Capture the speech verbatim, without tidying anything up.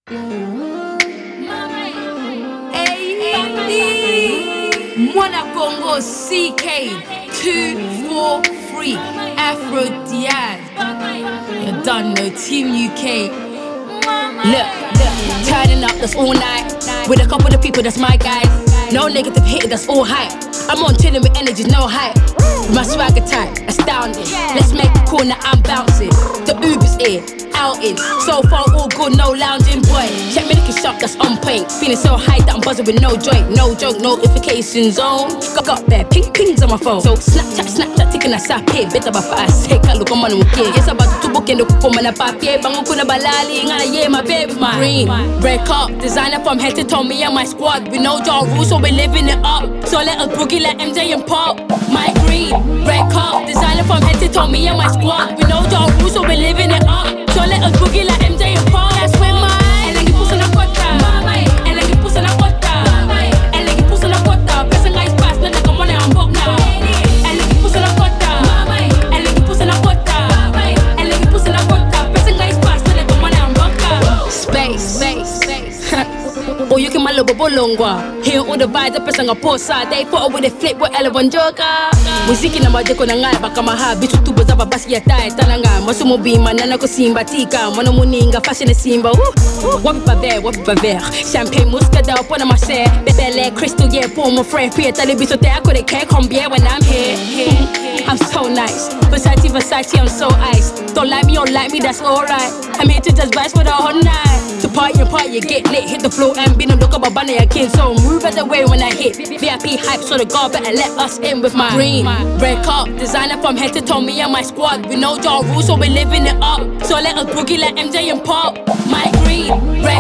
Mwana Congo C K two four three Afro Diaz. You done no Team U K. Look, look, turning up, that's all night. With a couple of people, that's my guys. No negative hit, that's all hype. I'm on chilling with energy, no hype. My swagger tight, astounding. Let's make a call, now I'm bouncing. The Uber's here, outing. So far all good, no lounging, boy. Check me looking sharp, that's on point. Feeling so high that I'm buzzing with no joint. No joke, notifications on. Got, got bare ping pings on my phone. So Snapchat, Snapchat, ticking a sap here. Better by fast, say look on my okay. Yes, about to book in the kuko man a papier. Bango kuna balali, ngana yeah, my baby, my green. Break up, designer from head to toe, me and my squad. We know y'all rules, so we living it up. So let us boogie like M J and Pop. My green, break up, designer from head to toe, me and my squad. We know y'all rules, so we living it up. So let us boogie like M J and Pop. That's when my and then you push on a quota, and then you push on a quota, and then you push on a quota. Person guys pass, now they come on and book now. And then you push on a quota, and then you push on a quota, and then you push on a quota. Person guys pass, now they come on and book now. Space, space, space. Oh, you can my little bolongwa. Here all the vibes, the person got posa. They photo with a flip with eleven joker. Muziki na majeko na ngai baka maha bitu tubo zaba basi ya tai tananga. Masumo bima nana ko simba tika. Mwana muninga fashion simba. Wapi pa ver, wapi pa ver. Champagne muscada upon my share. Bebele crystal yeah, pour mon frère. Puis tali biso te ako de care combien when I'm here. I'm so nice. Versace, Versace, I'm so ice. Don't like me, don't like me, that's alright. I'm here to just vibes for the whole night. To party and party, get lit, hit the floor and be no look up a bunny a kid. So move out the way when I hit. V I P hype, so the God better let us in with my green. Break up, designer from head to toe, me and my squad. We know y'all rules, so we living it up. So let us boogie like M J and Pop. My green, break